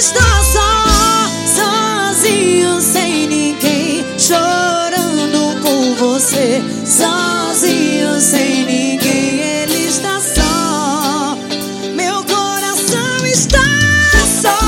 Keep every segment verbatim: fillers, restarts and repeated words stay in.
está só, sozinho, sem ninguém, chorando por você. Sozinho, sem ninguém, ele está só. Meu coração está só.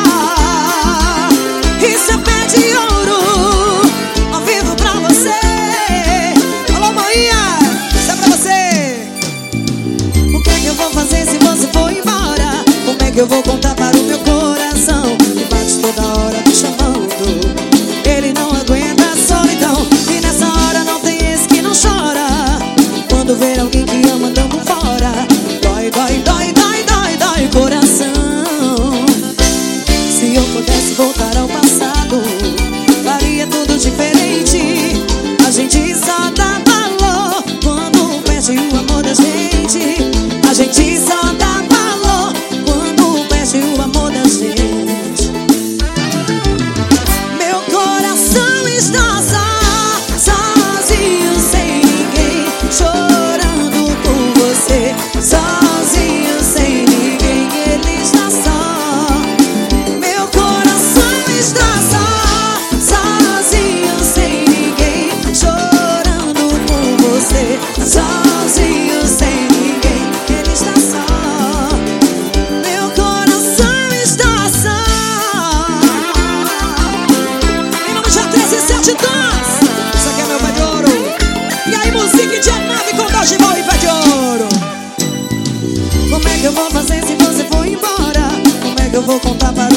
Isso é pé de ouro, ao vivo pra você. Alô, Moinha, isso é pra você. O que é que eu vou fazer se você for embora? Como é que eu vou contar para o meu coração que bate toda hora me chamando? Ele não aguenta a solidão, e nessa hora não tem esse que não chora. Quando ver alguém que ama andando fora, dói, dói, dói, dói, dói, dói o coração. Se eu pudesse voltar ao passado, faria tudo diferente. A gente só dá valor quando perde o amor da gente. A gente só dá valor quando perde o amor da gente. Meu coração está só, sozinho, sem ninguém, chorando por você. Sozinho, sem ninguém, ele está só. Meu coração está só, sozinho, sem ninguém, chorando por você. Sozinho, sem ninguém, ele está só. Meu coração está só. Em nome de A treze e sete Tons, isso aqui é meu pé de ouro. E aí, música de nave com Dodgeball e pé de ouro. Como é que eu vou fazer se você for embora? Como é que eu vou contar para